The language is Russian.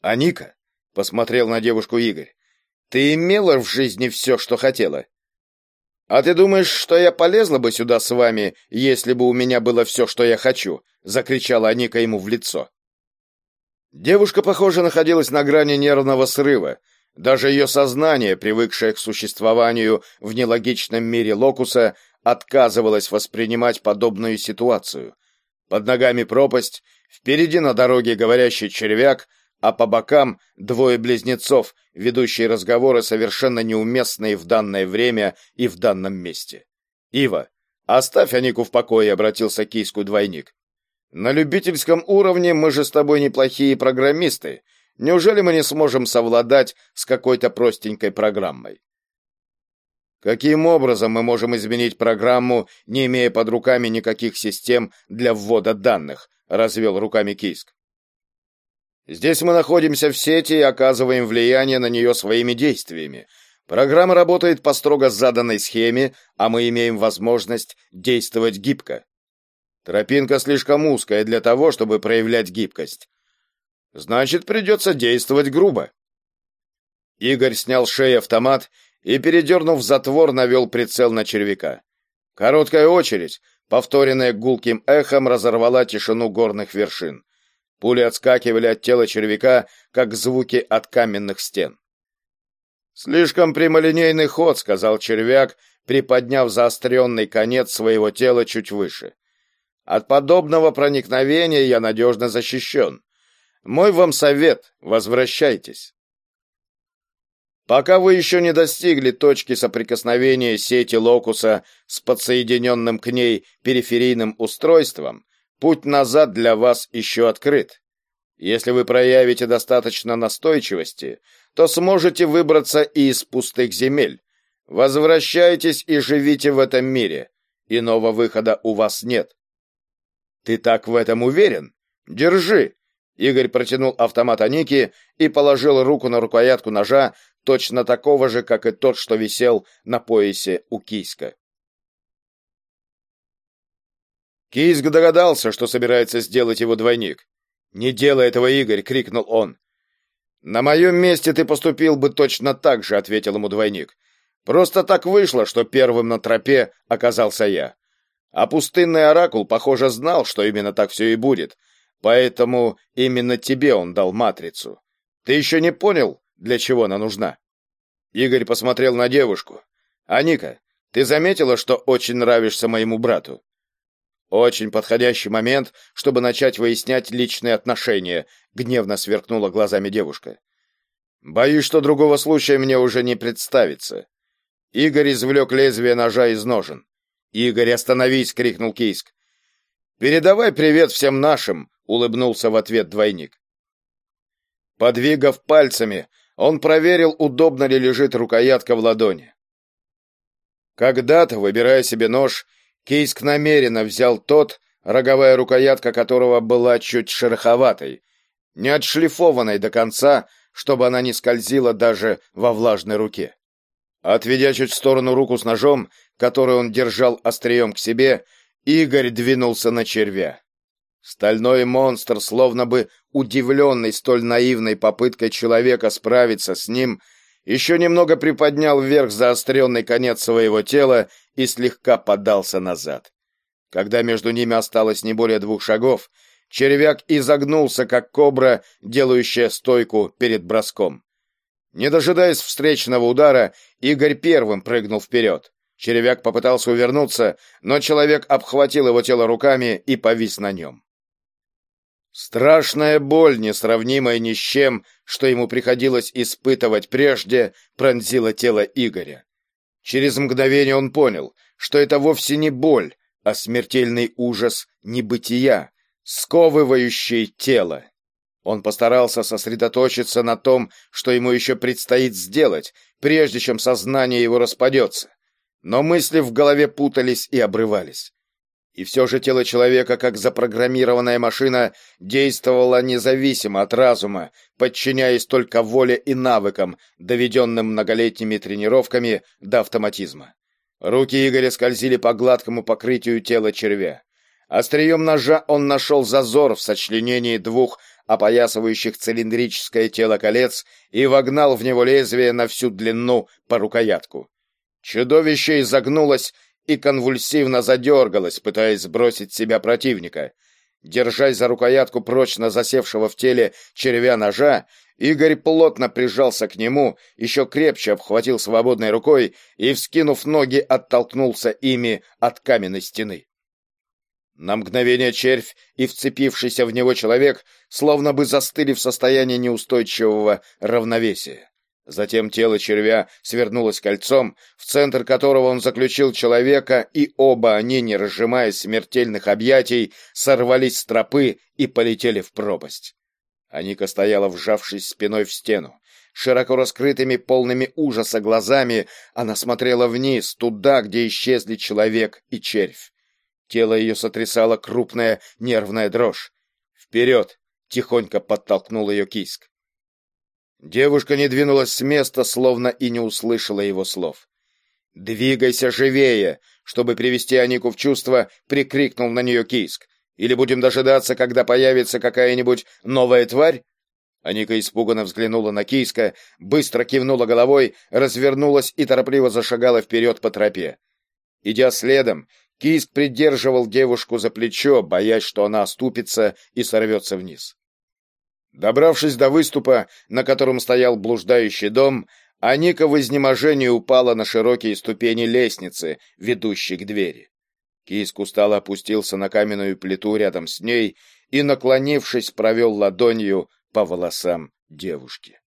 «Аника», — посмотрел на девушку Игорь, — «ты имела в жизни все, что хотела? А ты думаешь, что я полезла бы сюда с вами, если бы у меня было все, что я хочу?» — закричала Аника ему в лицо. Девушка, похоже, находилась на грани нервного срыва. Даже ее сознание, привыкшее к существованию в нелогичном мире Локуса, отказывалось воспринимать подобную ситуацию. Под ногами пропасть, впереди на дороге говорящий червяк, а по бокам двое близнецов, ведущие разговоры, совершенно неуместные в данное время и в данном месте. «Ива, оставь Анику в покое», — обратился к Кийску двойник. «На любительском уровне мы же с тобой неплохие программисты. Неужели мы не сможем совладать с какой-то простенькой программой?» «Каким образом мы можем изменить программу, не имея под руками никаких систем для ввода данных?» — развел руками Кийск. «Здесь мы находимся в сети и оказываем влияние на нее своими действиями. Программа работает по строго заданной схеме, а мы имеем возможность действовать гибко. Тропинка слишком узкая для того, чтобы проявлять гибкость. Значит, придется действовать грубо». Игорь снял с шеи автомат и, передернув затвор, навел прицел на червяка. Короткая очередь, повторенная гулким эхом, разорвала тишину горных вершин. Пули отскакивали от тела червяка, как звуки от каменных стен. «Слишком прямолинейный ход», — сказал червяк, приподняв заостренный конец своего тела чуть выше. «От подобного проникновения я надежно защищен. Мой вам совет — возвращайтесь. Пока вы еще не достигли точки соприкосновения сети Локуса с подсоединенным к ней периферийным устройством, путь назад для вас еще открыт. Если вы проявите достаточно настойчивости, то сможете выбраться и из пустых земель. Возвращайтесь и живите в этом мире. Иного выхода у вас нет». «Ты так в этом уверен? Держи!» Игорь протянул автомат Аники и положил руку на рукоятку ножа, точно такого же, как и тот, что висел на поясе у Кийска. Кийск догадался, что собирается сделать его двойник. «Не делай этого, Игорь!» — крикнул он. «На моем месте ты поступил бы точно так же», — ответил ему двойник. «Просто так вышло, что первым на тропе оказался я. А пустынный оракул, похоже, знал, что именно так все и будет, поэтому именно тебе он дал матрицу. Ты еще не понял, для чего она нужна?» Игорь посмотрел на девушку. «Аника, ты заметила, что очень нравишься моему брату?» «Очень подходящий момент, чтобы начать выяснять личные отношения», — гневно сверкнула глазами девушка. «Боюсь, что другого случая мне уже не представится». Игорь извлек лезвие ножа из ножен. «Игорь, остановись!» — крикнул Кийск. «Передавай привет всем нашим!» — улыбнулся в ответ двойник. Подвигав пальцами, он проверил, удобно ли лежит рукоятка в ладони. Когда-то, выбирая себе нож, Кийск намеренно взял тот, роговая рукоятка которого была чуть шероховатой, не отшлифованной до конца, чтобы она не скользила даже во влажной руке. Отведя чуть в сторону руку с ножом, который он держал острием к себе, Игорь двинулся на червя. Стальной монстр, словно бы удивленный столь наивной попыткой человека справиться с ним, еще немного приподнял вверх заостренный конец своего тела и слегка подался назад. Когда между ними осталось не более 2 шагов, червяк изогнулся, как кобра, делающая стойку перед броском. Не дожидаясь встречного удара, Игорь первым прыгнул вперед. Червяк попытался увернуться, но человек обхватил его тело руками и повис на нем. Страшная боль, несравнимая ни с чем, что ему приходилось испытывать прежде, пронзила тело Игоря. Через мгновение он понял, что это вовсе не боль, а смертельный ужас небытия, сковывающий тело. Он постарался сосредоточиться на том, что ему еще предстоит сделать, прежде чем сознание его распадется. Но мысли в голове путались и обрывались. И все же тело человека, как запрограммированная машина, действовало независимо от разума, подчиняясь только воле и навыкам, доведенным многолетними тренировками до автоматизма. Руки Игоря скользили по гладкому покрытию тела червя. Острием ножа он нашел зазор в сочленении 2 опоясывающих цилиндрическое тело колец, и вогнал в него лезвие на всю длину по рукоятку. Чудовище изогнулось и конвульсивно задергалось, пытаясь сбросить с себя противника. Держась за рукоятку прочно засевшего в теле червя ножа, Игорь плотно прижался к нему, еще крепче обхватил свободной рукой и, вскинув ноги, оттолкнулся ими от каменной стены. На мгновение червь и вцепившийся в него человек словно бы застыли в состоянии неустойчивого равновесия. Затем тело червя свернулось кольцом, в центр которого он заключил человека, и оба они, не разжимая смертельных объятий, сорвались с тропы и полетели в пропасть. Аника стояла, вжавшись спиной в стену. Широко раскрытыми, полными ужаса глазами она смотрела вниз, туда, где исчезли человек и червь. Тело ее сотрясала крупная нервная дрожь. «Вперед!» — тихонько подтолкнул ее Кийск. Девушка не двинулась с места, словно и не услышала его слов. «Двигайся живее!» — чтобы привести Анику в чувство, прикрикнул на нее Кийск. «Или будем дожидаться, когда появится какая-нибудь новая тварь?» Аника испуганно взглянула на Кийска, быстро кивнула головой, развернулась и торопливо зашагала вперед по тропе. Идя следом, Кийск придерживал девушку за плечо, боясь, что она оступится и сорвется вниз. Добравшись до выступа, на котором стоял блуждающий дом, Аника в изнеможении упала на широкие ступени лестницы, ведущей к двери. Кийск устало опустился на каменную плиту рядом с ней и, наклонившись, провел ладонью по волосам девушки.